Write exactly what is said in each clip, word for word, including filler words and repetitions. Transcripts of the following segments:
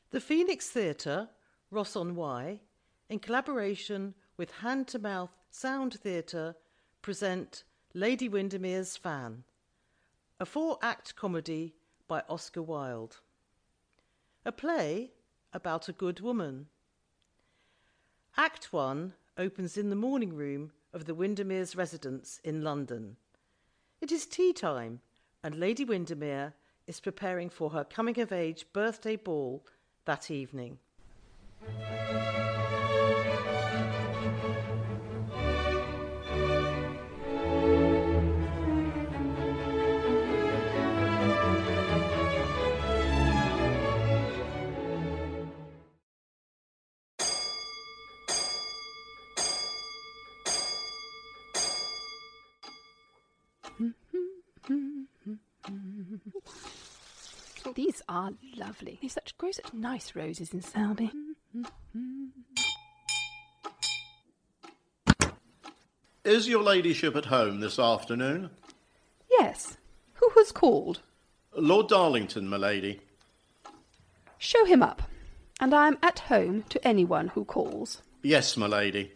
The Phoenix Theatre, Ross-on-Wye, in collaboration with Hand to Mouth Sound Theatre, present Lady Windermere's Fan, a four-act comedy by Oscar Wilde. A play about a good woman. Act one opens in the morning room of the Windermere's residence in London. It is tea time, and Lady Windermere is preparing for her coming-of-age birthday ball that evening. These are lovely. They such grow such nice roses in Selby. Is your ladyship at home this afternoon? Yes. Who has called? Lord Darlington, my lady. Show him up, and I am at home to anyone who calls. Yes, my lady.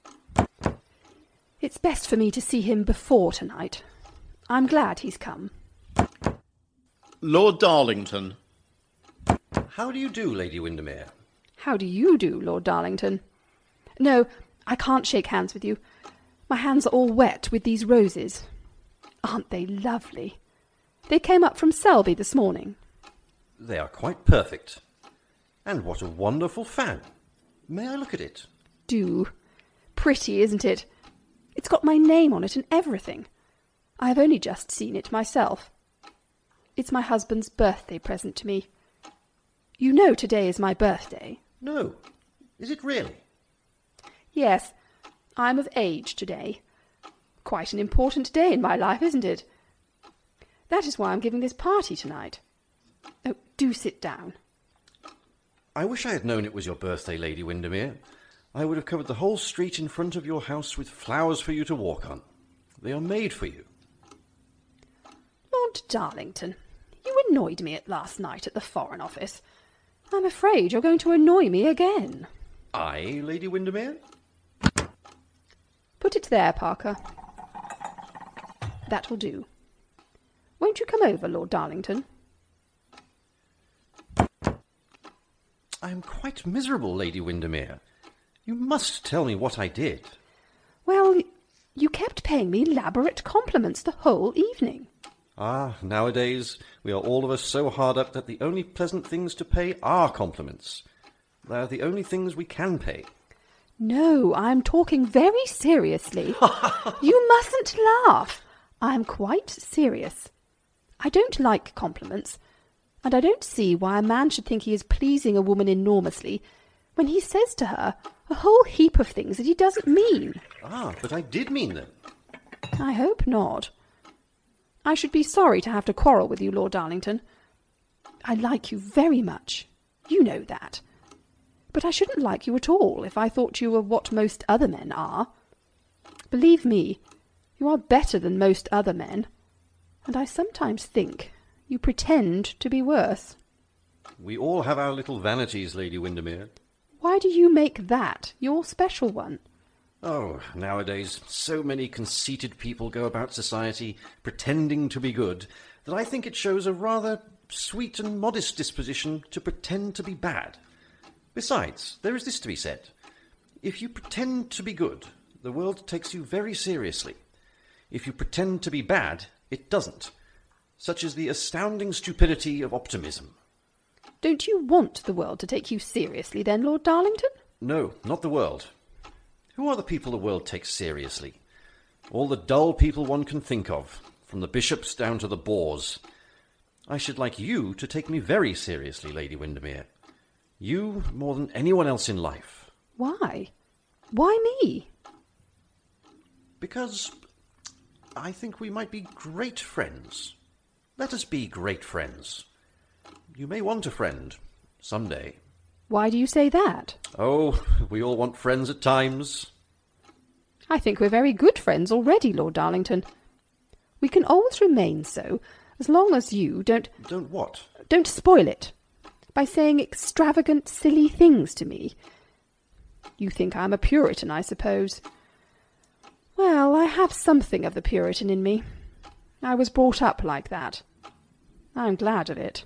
It's best for me to see him before tonight. I'm glad he's come. Lord Darlington. How do you do, Lady Windermere? How do you do, Lord Darlington? No, I can't shake hands with you. My hands are all wet with these roses. Aren't they lovely? They came up from Selby this morning. They are quite perfect. And what a wonderful fan. May I look at it? Do. Pretty, isn't it? It's got my name on it and everything. I have only just seen it myself. It's my husband's birthday present to me. You know today is my birthday. No. Is it really? Yes, I'm of age today. Quite an important day in my life, isn't it? That is why I'm giving this party tonight. Oh, do sit down. I wish I had known it was your birthday, Lady Windermere. I would have covered the whole street in front of your house with flowers for you to walk on. They are made for you. Lord Darlington, you annoyed me at last night at the Foreign Office. I'm afraid you're going to annoy me again. I, Lady Windermere? Put it there, Parker. That will do. Won't you come over, Lord Darlington? I am quite miserable, Lady Windermere. You must tell me what I did. Well, you kept paying me elaborate compliments the whole evening. Ah, nowadays we are all of us so hard up that the only pleasant things to pay are compliments. They are the only things we can pay. No, I'm talking very seriously. You mustn't laugh. I'm quite serious. I don't like compliments, and I don't see why a man should think he is pleasing a woman enormously when he says to her a whole heap of things that he doesn't mean. Ah, but I did mean them. I hope not. I should be sorry to have to quarrel with you, Lord Darlington. I like you very much. You know that. But I shouldn't like you at all if I thought you were what most other men are. Believe me, you are better than most other men, and I sometimes think you pretend to be worse. We all have our little vanities, Lady Windermere. Why do you make that your special one? Oh, nowadays so many conceited people go about society pretending to be good that I think it shows a rather sweet and modest disposition to pretend to be bad. Besides, there is this to be said. If you pretend to be good, the world takes you very seriously. If you pretend to be bad, it doesn't. Such is the astounding stupidity of optimism. Don't you want the world to take you seriously, then, Lord Darlington? No, not the world. Who are the people the world takes seriously? All the dull people one can think of, from the bishops down to the bores. I should like you to take me very seriously, Lady Windermere. You more than anyone else in life. Why? Why me? Because I think we might be great friends. Let us be great friends. You may want a friend, someday. Why do you say that? Oh, we all want friends at times. I think we're very good friends already, Lord Darlington. We can always remain so, as long as you don't... Don't what? Don't spoil it. by saying extravagant, silly things to me. You think I'm a Puritan, I suppose. Well, I have something of the Puritan in me. I was brought up like that. I'm glad of it.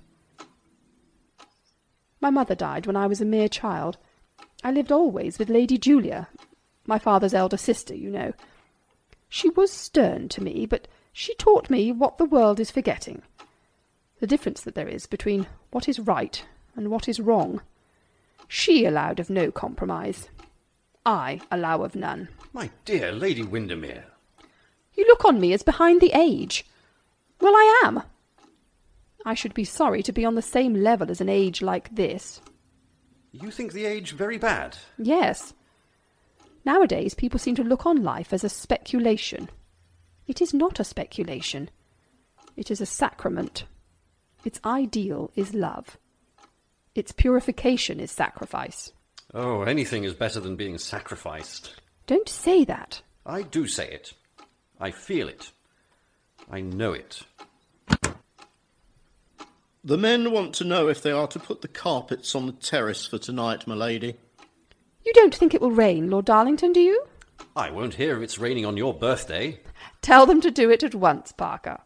My mother died when I was a mere child. I lived always with Lady Julia, my father's elder sister, you know. She was stern to me, but she taught me what the world is forgetting. The difference that there is between what is right and what is wrong. She allowed of no compromise. I allow of none. My dear Lady Windermere. You look on me as behind the age. Well, I am. I should be sorry to be on the same level as an age like this. You think the age very bad? Yes. Nowadays people seem to look on life as a speculation. It is not a speculation. It is a sacrament. Its ideal is love. Its purification is sacrifice. Oh, anything is better than being sacrificed. Don't say that. I do say it. I feel it. I know it. The men want to know if they are to put the carpets on the terrace for tonight, my lady. You don't think it will rain, Lord Darlington, do you? I won't hear if it's raining on your birthday. Tell them to do it at once, Parker.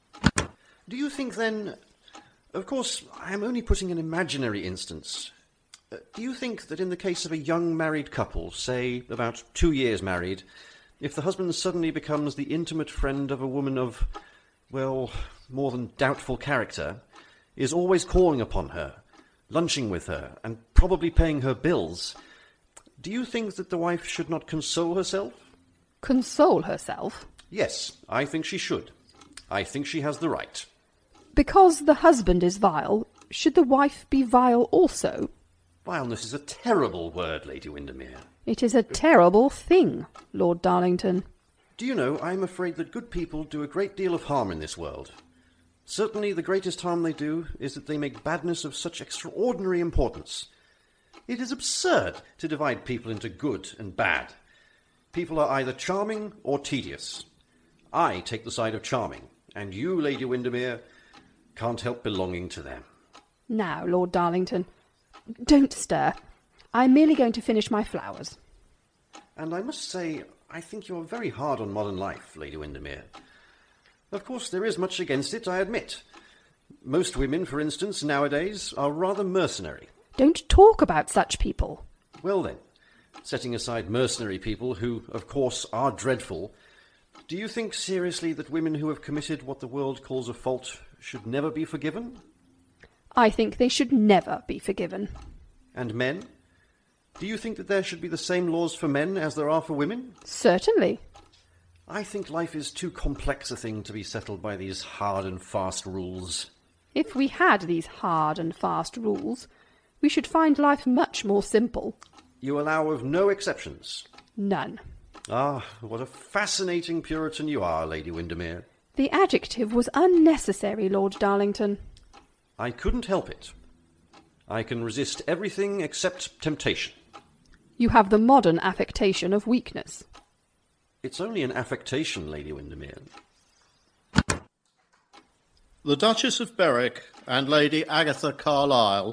Do you think then... Of course, I am only putting an imaginary instance. Uh, do you think that in the case of a young married couple, say about two years married, if the husband suddenly becomes the intimate friend of a woman of, well, more than doubtful character, is always calling upon her, lunching with her, and probably paying her bills, do you think that the wife should not console herself? Console herself? Yes, I think she should. I think she has the right. Because the husband is vile, should the wife be vile also? Vileness is a terrible word, Lady Windermere. It is a terrible thing, Lord Darlington. Do you know, I am afraid that good people do a great deal of harm in this world. Certainly the greatest harm they do is that they make badness of such extraordinary importance. It is absurd to divide people into good and bad. People are either charming or tedious. I take the side of charming, and you, Lady Windermere, can't help belonging to them. Now, Lord Darlington, don't stir. I'm merely going to finish my flowers. And I must say, I think you are very hard on modern life, Lady Windermere. Of course, there is much against it, I admit. Most women, for instance, nowadays, are rather mercenary. Don't talk about such people. Well then, setting aside mercenary people, who, of course, are dreadful, do you think seriously that women who have committed what the world calls a fault should never be forgiven? I think they should never be forgiven. And men? Do you think that there should be the same laws for men as there are for women? Certainly. I think life is too complex a thing to be settled by these hard and fast rules. If we had these hard and fast rules, we should find life much more simple. You allow of no exceptions? None. Ah, what a fascinating Puritan you are, Lady Windermere. The adjective was unnecessary, Lord Darlington. I couldn't help it. I can resist everything except temptation. You have the modern affectation of weakness. It's only an affectation, Lady Windermere. The Duchess of Berwick and Lady Agatha Carlisle.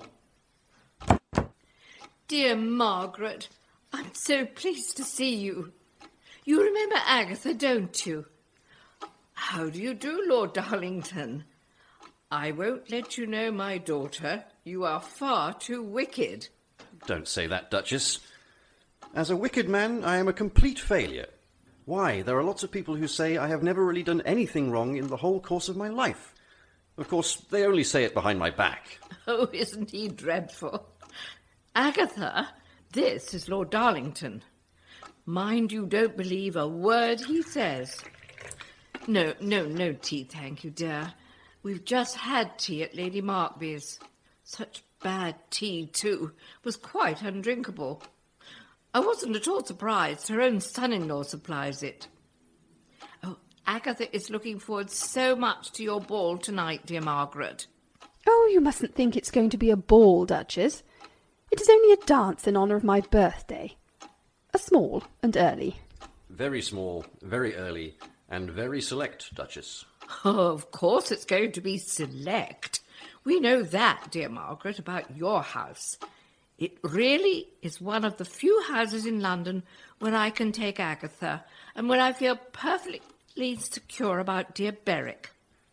Dear Margaret, I'm so pleased to see you. You remember Agatha, don't you? How do you do, Lord Darlington? I won't let you know my daughter. You are far too wicked. Don't say that, Duchess. As a wicked man, I am a complete failure. Why, there are lots of people who say I have never really done anything wrong in the whole course of my life. Of course, they only say it behind my back. Oh, isn't he dreadful? Agatha, this is Lord Darlington. Mind you don't believe a word he says. No, no, no tea, thank you, dear. We've just had tea at Lady Markby's. Such bad tea, too. Was quite undrinkable. I wasn't at all surprised. Her own son-in-law supplies it. Oh, Agatha is looking forward so much to your ball tonight, dear Margaret. Oh, you mustn't think it's going to be a ball, Duchess. It is only a dance in honour of my birthday. A small and early. Very small, very early, and very select, Duchess. Oh, of course it's going to be select. We know that, dear Margaret, about your house. It really is one of the few houses in London where I can take Agatha, and where I feel perfectly secure about dear Berwick.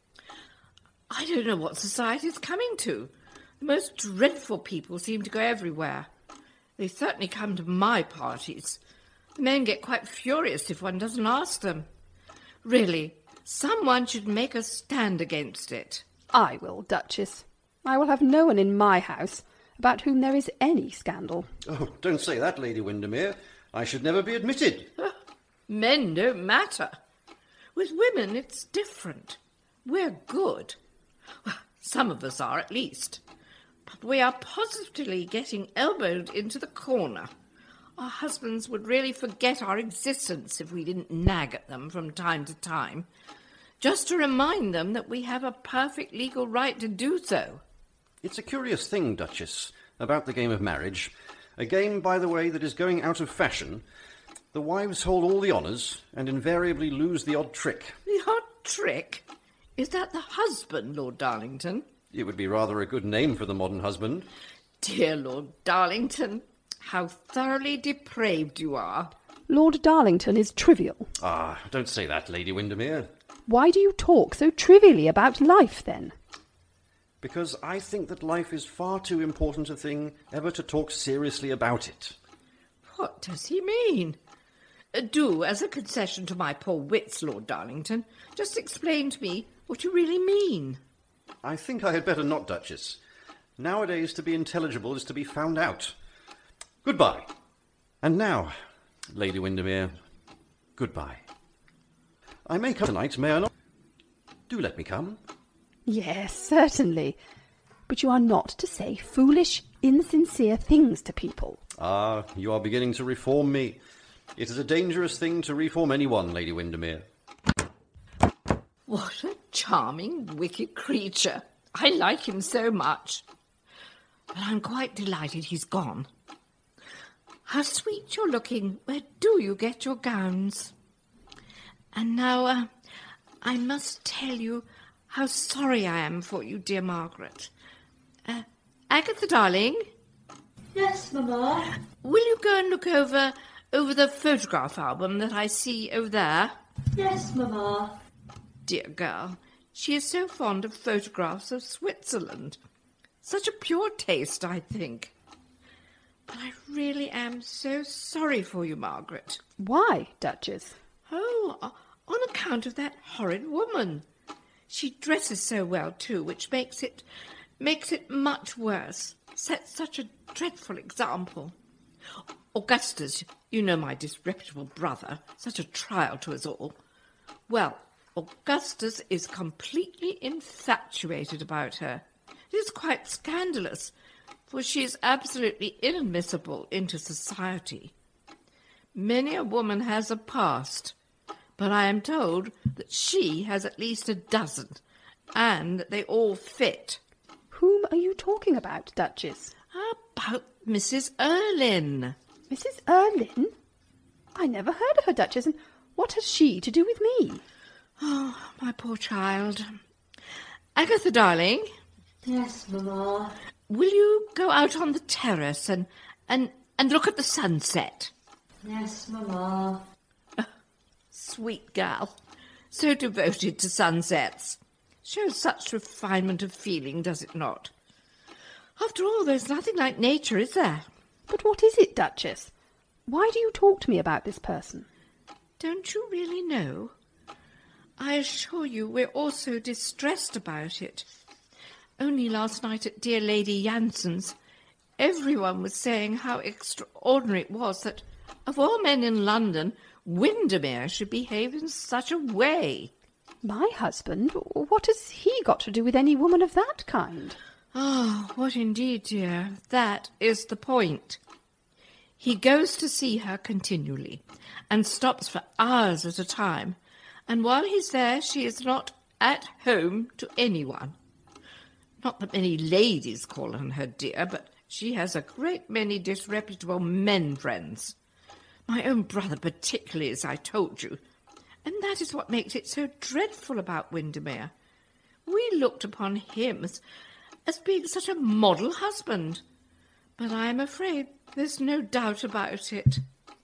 I don't know what society's coming to. The most dreadful people seem to go everywhere. They certainly come to my parties. The men get quite furious if one doesn't ask them. Really, someone should make a stand against it. I will, Duchess. I will have no one in my house about whom there is any scandal. Oh, don't say that, Lady Windermere. I should never be admitted. Men don't matter. With women, it's different. We're good. Well, some of us are, at least. But we are positively getting elbowed into the corner. Our husbands would really forget our existence if we didn't nag at them from time to time, just to remind them that we have a perfect legal right to do so. It's a curious thing, Duchess, about the game of marriage. A game, by the way, that is going out of fashion. The wives hold all the honours and invariably lose the odd trick. The odd trick? Is that the husband, Lord Darlington? It would be rather a good name for the modern husband. Dear Lord Darlington, how thoroughly depraved you are. Lord Darlington is trivial. Ah, don't say that, Lady Windermere. Why do you talk so trivially about life, then? Because I think that life is far too important a thing ever to talk seriously about it. What does he mean? Uh, do, as a concession to my poor wits, Lord Darlington, just explain to me what you really mean. I think I had better not, Duchess. Nowadays, to be intelligible is to be found out. Goodbye. And now, Lady Windermere, goodbye. I may come tonight, may I not? Do let me come. Yes, certainly. But you are not to say foolish, insincere things to people. Ah, you are beginning to reform me. It is a dangerous thing to reform anyone, Lady Windermere. What a charming, wicked creature. I like him so much. But I'm quite delighted he's gone. How sweet you're looking. Where do you get your gowns? And now, uh, I must tell you how sorry I am for you, dear Margaret. Uh, Agatha, darling? Yes, Mamma? Will you go and look over, over the photograph album that I see over there? Yes, Mamma. Dear girl, she is so fond of photographs of Switzerland. Such a pure taste, I think. But I really am so sorry for you, Margaret. Why, Duchess? Oh, on account of that horrid woman. She dresses so well, too, which makes it makes it much worse. Sets such a dreadful example. Augustus, you know, my disreputable brother, such a trial to us all. Well, Augustus is completely infatuated about her. It is quite scandalous, for she is absolutely inadmissible into society. Many a woman has a past, but I am told that she has at least a dozen, and that they all fit. Whom are you talking about, Duchess? About Missus Erlynne. Missus Erlynne? I never heard of her, Duchess, and what has she to do with me? Oh, my poor child. Agatha, darling. Yes, Mamma. Will you go out on the terrace and, and, and look at the sunset? Yes, Mamma. Oh, sweet girl. So devoted to sunsets. Shows such refinement of feeling, does it not? After all, there's nothing like nature, is there? But what is it, Duchess? Why do you talk to me about this person? Don't you really know? I assure you we're all so distressed about it. Only last night at dear Lady Jansen's, everyone was saying how extraordinary it was that, of all men in London, Windermere should behave in such a way. My husband? What has he got to do with any woman of that kind? Ah, oh, what indeed, dear? That is the point. He goes to see her continually, and stops for hours at a time, and while he's there she is not at home to anyone. Not that many ladies call on her dear, but she has a great many disreputable men friends. My own brother particularly, as I told you. And that is what makes it so dreadful about Windermere. We looked upon him as, as being such a model husband. But I'm afraid there's no doubt about it.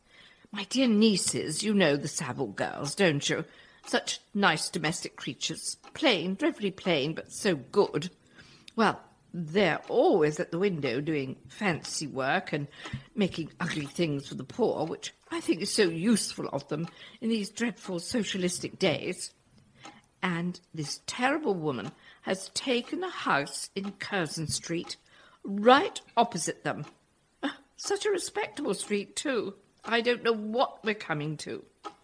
My dear nieces, you know the Savile girls, don't you? Such nice domestic creatures. Plain, dreadfully plain, but so good. Well, they're always at the window doing fancy work and making ugly things for the poor, which I think is so useful of them in these dreadful socialistic days. And this terrible woman has taken a house in Curzon Street, right opposite them. Uh, such a respectable street, too. I don't know what we're coming to.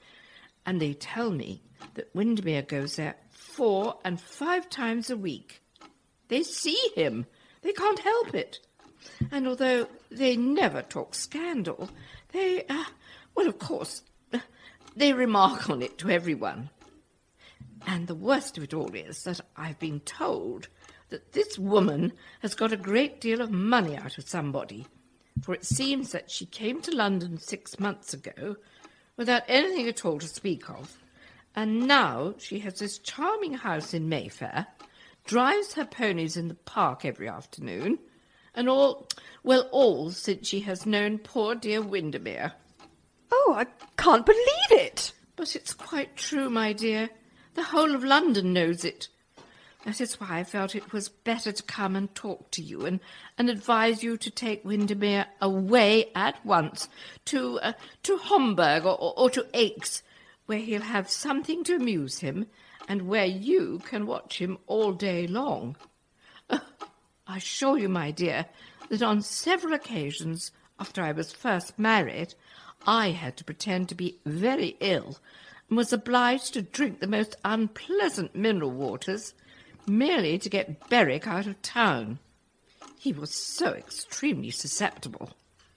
And they tell me that Windermere goes there four and five times a week. They see him. They can't help it. And although they never talk scandal, they, uh, well, of course, uh, they remark on it to everyone. And the worst of it all is that I've been told that this woman has got a great deal of money out of somebody, for it seems that she came to London six months ago without anything at all to speak of, and now she has this charming house in Mayfair, drives her ponies in the park every afternoon, and all, well, all since she has known poor dear Windermere. Oh, I can't believe it! But it's quite true, my dear. The whole of London knows it. That is why I felt it was better to come and talk to you and, and advise you to take Windermere away at once to uh, to Homburg or, or, or to Aix, where he'll have something to amuse him and where you can watch him all day long. Uh, I assure you, my dear, that on several occasions after I was first married, I had to pretend to be very ill and was obliged to drink the most unpleasant mineral waters merely to get Berwick out of town. He was so extremely susceptible.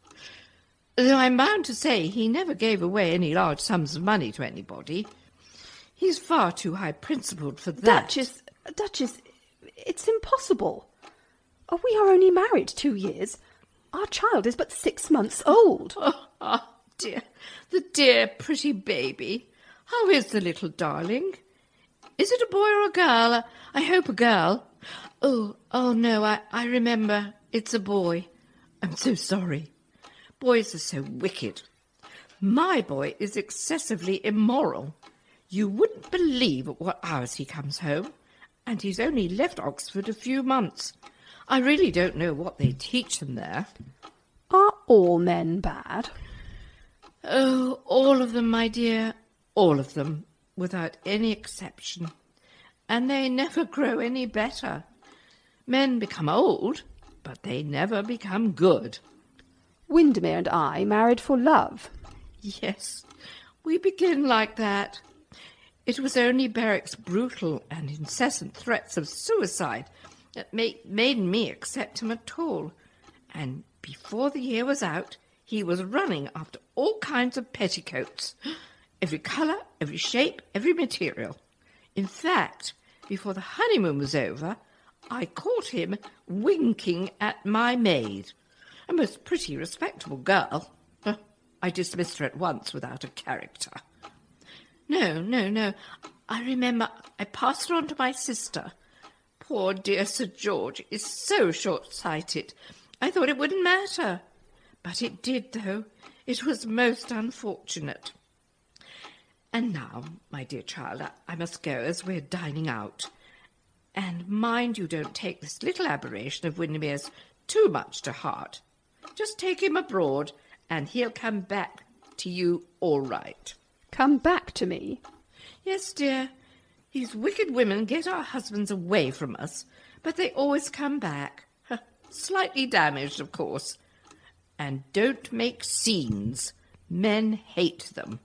Though I'm bound to say he never gave away any large sums of money to anybody. He's far too high-principled for that. Duchess, Duchess, it's impossible. Oh, we are only married two years. Our child is but six months old. Oh, oh, dear, the dear pretty baby. How is the little darling? Is it a boy or a girl? I hope a girl. Oh, oh no, I, I remember. It's a boy. I'm so sorry. Boys are so wicked. My boy is excessively immoral. You wouldn't believe at what hours he comes home, and he's only left Oxford a few months. I really don't know what they teach them there. Are all men bad? Oh, all of them, my dear, all of them, without any exception. And they never grow any better. Men become old, but they never become good. Windermere and I married for love. Yes, we begin like that. It was only Berwick's brutal and incessant threats of suicide that made, made me accept him at all. And before the year was out, he was running after all kinds of petticoats. Every colour, every shape, every material. In fact, before the honeymoon was over, I caught him winking at my maid, a most pretty, respectable girl. Uh, I dismissed her at once without a character. No, no, no. I remember I passed her on to my sister. Poor dear Sir George is so short-sighted. I thought it wouldn't matter. But it did, though. It was most unfortunate. And now, my dear child, I, I must go as we're dining out. And mind you don't take this little aberration of Windermere's too much to heart. Just take him abroad, and he'll come back to you all right. Come back to me? Yes, dear. These wicked women get our husbands away from us, but they always come back. Slightly damaged, of course. And don't make scenes. Men hate them.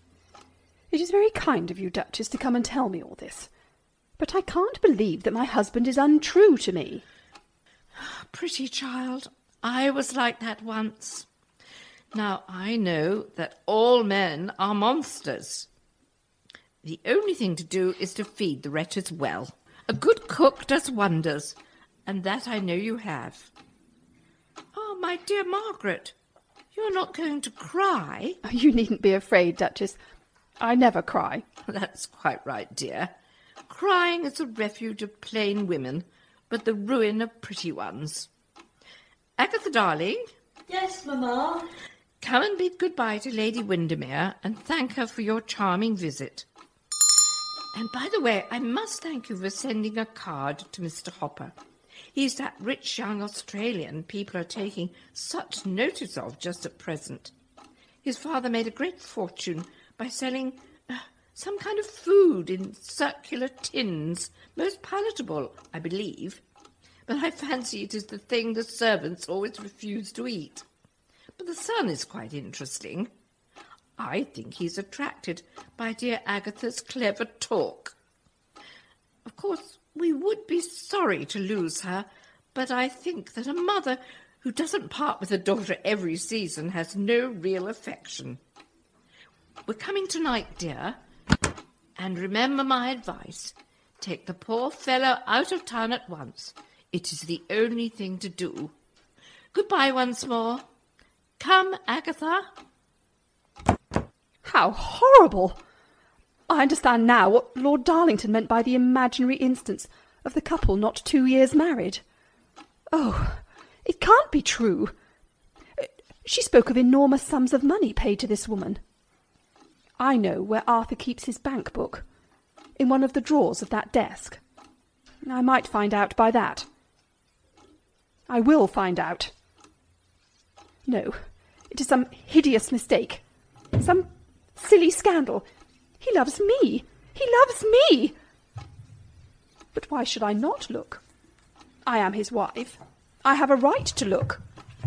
It is very kind of you, Duchess, to come and tell me all this. But I can't believe that my husband is untrue to me. Pretty child, I was like that once. Now I know that all men are monsters. The only thing to do is to feed the wretches well. A good cook does wonders, and that I know you have. Oh, my dear Margaret, you're not going to cry? You needn't be afraid, Duchess. I never cry. That's quite right, dear. Crying is the refuge of plain women, but the ruin of pretty ones. Agatha, darling, Yes, Mamma. come and bid goodbye to Lady Windermere and thank her for your charming visit. And by the way, I must thank you for sending a card to Mister Hopper. He's that rich young Australian people are taking such notice of just at present. His father made a great fortune by selling uh, some kind of food in circular tins, most palatable, I believe. But I fancy it is the thing the servants always refuse to eat. But the son is quite interesting. I think he's attracted by dear Agatha's clever talk. Of course, we would be sorry to lose her, but I think that a mother who doesn't part with her daughter every season has no real affection. We're coming tonight, dear, and remember my advice. Take the poor fellow out of town at once. It is the only thing to do. Goodbye once more. Come, Agatha. How horrible! I understand now what Lord Darlington meant by the imaginary instance of the couple not two years married. Oh, it can't be true. She spoke of enormous sums of money paid to this woman. I know where Arthur keeps his bank book, in one of the drawers of that desk. I might find out by that. I will find out. No, it is some hideous mistake, some silly scandal. He loves me. He loves me. But why should I not look? I am his wife. I have a right to look.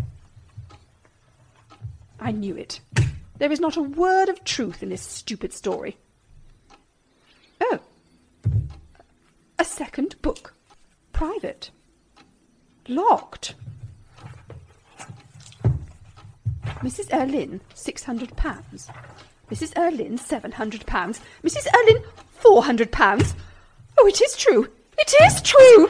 I knew it. There is not a word of truth in this stupid story. Oh, a second book. Private. Locked. Missus Erlynne, six hundred pounds. Missus Erlynne, seven hundred pounds. Missus Erlynne, four hundred pounds. Oh, it is true. It is true.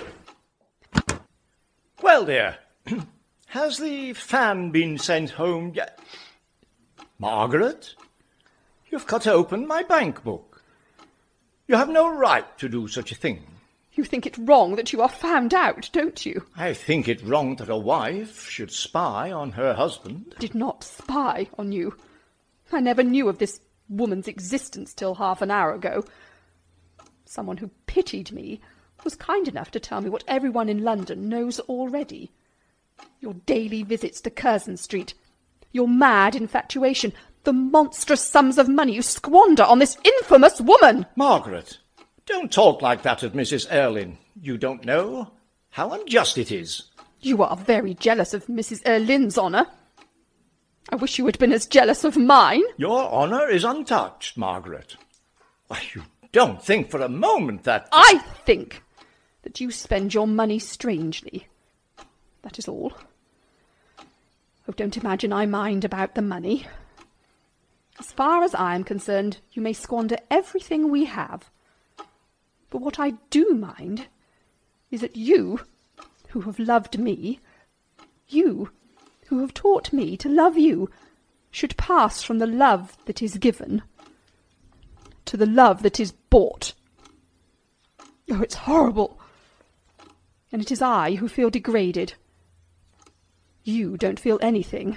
Well, dear, has the fan been sent home yet? Margaret, you've cut open my bank book. You have no right to do such a thing. You think it wrong that you are found out, don't you? I think it wrong that a wife should spy on her husband. Did not spy on you. I never knew of this woman's existence till half an hour ago. Someone who pitied me was kind enough to tell me what everyone in London knows already. Your daily visits to Curzon Street, your mad infatuation, the monstrous sums of money you squander on this infamous woman. Margaret, don't talk like that of Missus Erlynne. You don't know how unjust it is. You are very jealous of Missus Erlynne's honour. I wish you had been as jealous of mine. Your honour is untouched, Margaret. Why, you don't think for a moment that... I think that you spend your money strangely. That is all. Oh, don't imagine I mind about the money. As far as I am concerned, you may squander everything we have. But what I do mind is that you, who have loved me, you, who have taught me to love you, should pass from the love that is given to the love that is bought. Oh, it's horrible. And it is I who feel degraded. You don't feel anything.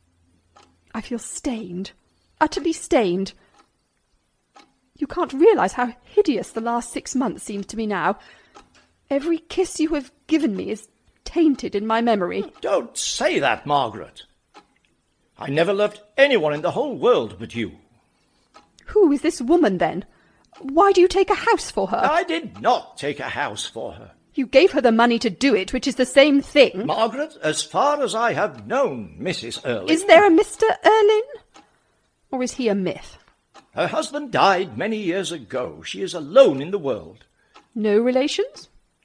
I feel stained, utterly stained. You can't realise how hideous the last six months seems to me now. Every kiss you have given me is tainted in my memory. Don't say that, Margaret. I never loved anyone in the whole world but you. Who is this woman, then? Why do you take a house for her? I did not take a house for her. You gave her the money to do it, which is the same thing. Margaret, as far as I have known Missus Erlynne... Is there a Mister Erlynne? Or is he a myth? Her husband died many years ago. She is alone in the world. No relations?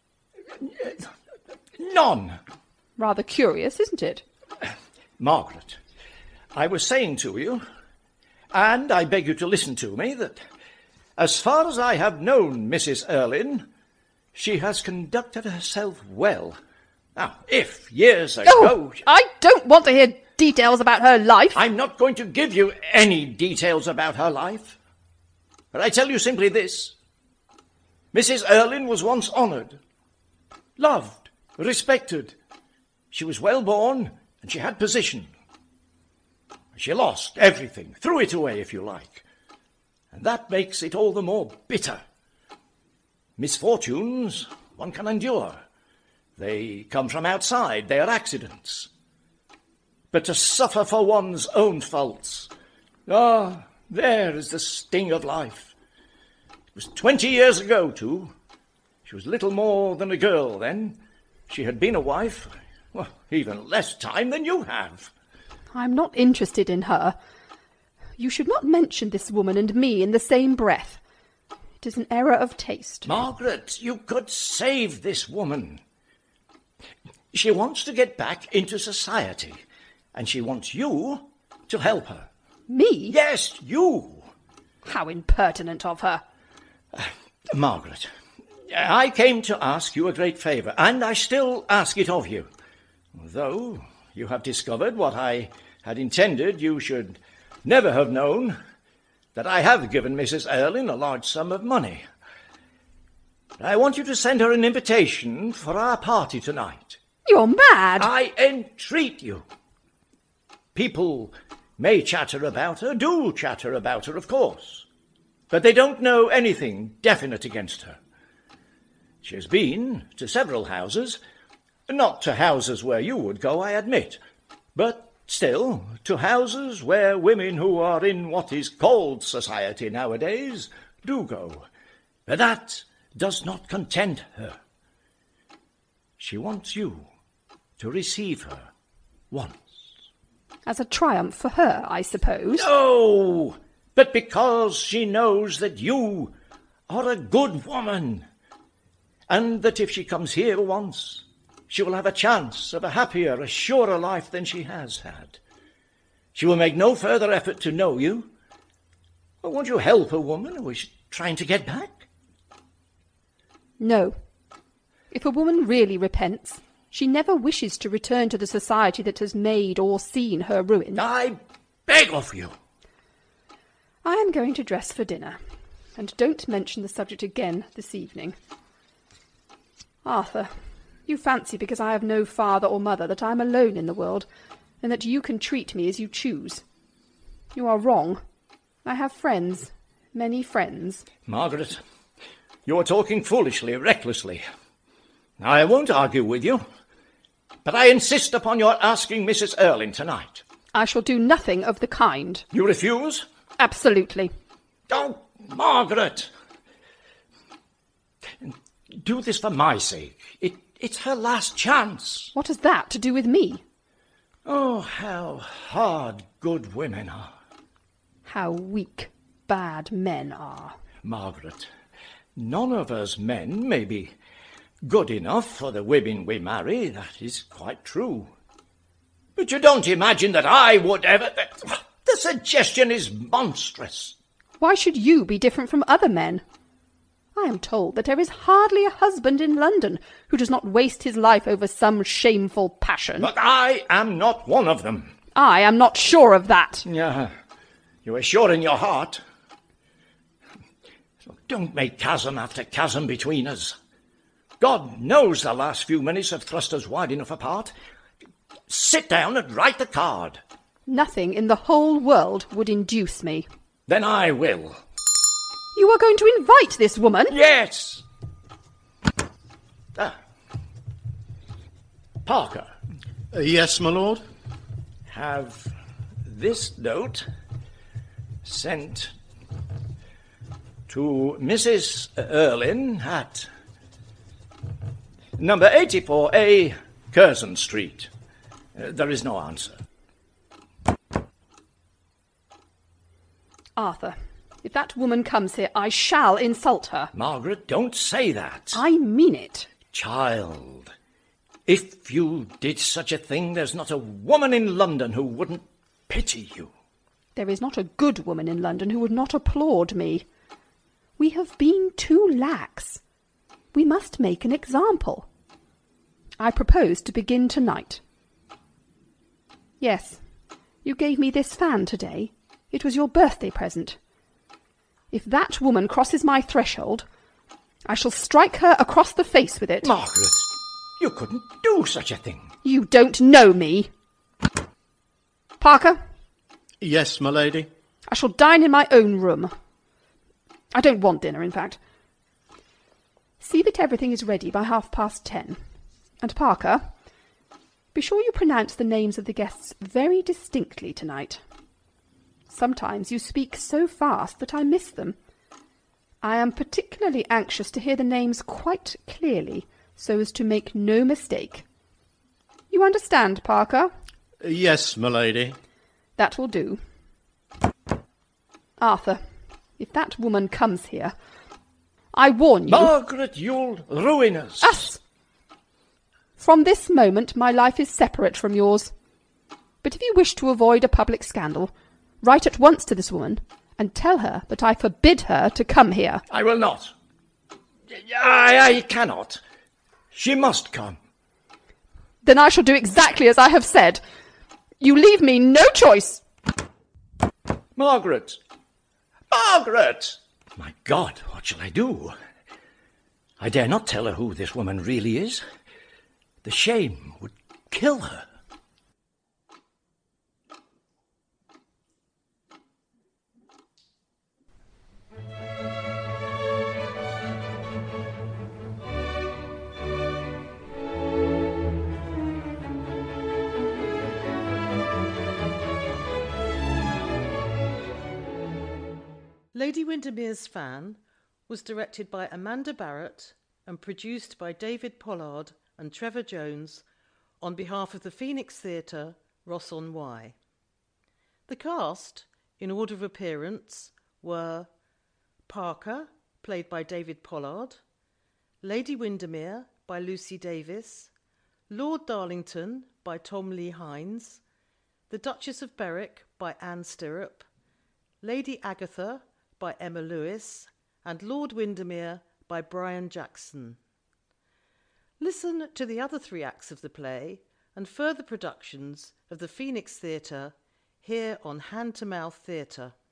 None. Rather curious, isn't it? Margaret, I was saying to you, and I beg you to listen to me, that as far as I have known Missus Erlynne, she has conducted herself well. Now, if years ago... Oh, I don't want to hear details about her life. I'm not going to give you any details about her life. But I tell you simply this. Missus Erlynne was once honoured. loved, respected. She was well born, and she had position. She lost everything, threw it away, if you like. And that makes it all the more bitter. Misfortunes one can endure. They come from outside, they are accidents. But to suffer for one's own faults, ah, there is the sting of life. It was twenty years ago, too. She was little more than a girl then. She had been a wife, well, even less time than you have. I'm not interested in her. You should not mention this woman and me in the same breath. It is an error of taste. Margaret, you could save this woman. She wants to get back into society, and she wants you to help her. Me? Yes, you. How impertinent of her. Uh, Margaret, I came to ask you a great favour, and I still ask it of you. Though you have discovered what I had intended you should never have known, that I have given Missus Erlynne a large sum of money. I want you to send her an invitation for our party tonight. You're mad! I entreat you. People may chatter about her, do chatter about her, of course, but they don't know anything definite against her. She has been to several houses, not to houses where you would go, I admit, but still to houses where women who are in what is called society nowadays do go. But that does not content her. She wants you to receive her once. As a triumph for her, I suppose. No, but because she knows that you are a good woman, and that if she comes here once, she will have a chance of a happier, a surer life than she has had. She will make no further effort to know you. Well, won't you help a woman who is trying to get back? No. If a woman really repents, she never wishes to return to the society that has made or seen her ruin. I beg of you. I am going to dress for dinner, and don't mention the subject again this evening. Arthur, you fancy because I have no father or mother that I am alone in the world, and that you can treat me as you choose. You are wrong. I have friends, many friends. Margaret, you are talking foolishly, recklessly. I won't argue with you, but I insist upon your asking Missus Erlynne tonight. I shall do nothing of the kind. You refuse? Absolutely. Oh, Margaret! Do this for my sake. It, it's her last chance. What has that to do with me? Oh, how hard good women are. How weak bad men are. Margaret, none of us men may be good enough for the women we marry. That is quite true. But you don't imagine that I would ever... The suggestion is monstrous. Why should you be different from other men? I am told that there is hardly a husband in London who does not waste his life over some shameful passion. But I am not one of them. I am not sure of that. Yeah, you are sure in your heart. So don't make chasm after chasm between us. God knows the last few minutes have thrust us wide enough apart. Sit down and write the card. Nothing in the whole world would induce me. Then I will. You are going to invite this woman? Yes. Ah. Parker. Uh, yes, my lord? Have this note sent to Missus Erlynne at number eighty-four A, Curzon Street. Uh, there is no answer. Arthur, if that woman comes here, I shall insult her. Margaret, don't say that. I mean it. Child, if you did such a thing, there's not a woman in London who wouldn't pity you. There is not a good woman in London who would not applaud me. We have been too lax. We must make an example. I propose to begin tonight. Yes, you gave me this fan today. It was your birthday present. If that woman crosses my threshold, I shall strike her across the face with it. Margaret! You couldn't do such a thing. You don't know me. Parker, Yes, my lady. I shall dine in my own room. I don't want dinner, in fact. See that everything is ready by half past ten. And Parker, be sure you pronounce the names of the guests very distinctly tonight. Sometimes you speak so fast that I miss them. I am particularly anxious to hear the names quite clearly, so as to make no mistake. You understand, Parker? Yes, my lady. That will do. Arthur, if that woman comes here, I warn you... Margaret, you'll ruin us. Us! From this moment my life is separate from yours. But if you wish to avoid a public scandal, write at once to this woman and tell her that I forbid her to come here. I will not. I, I cannot. She must come. Then I shall do exactly as I have said. You leave me no choice. Margaret! Margaret! My God, what shall I do? I dare not tell her who this woman really is. The shame would kill her. Lady Windermere's Fan was directed by Amanda Barrett and produced by David Pollard and Trevor Jones on behalf of the Phoenix Theatre, Ross-on-Wye. The cast, in order of appearance, were Parker, played by David Pollard, Lady Windermere by Lucy Davis, Lord Darlington by Tom Lee Hines, The Duchess of Berwick by Anne Stirrup, Lady Agatha by Emma Lewis, and Lord Windermere by Brian Jackson. Listen to the other three acts of the play and further productions of the Phoenix Theatre here on Hand to Mouth Theatre.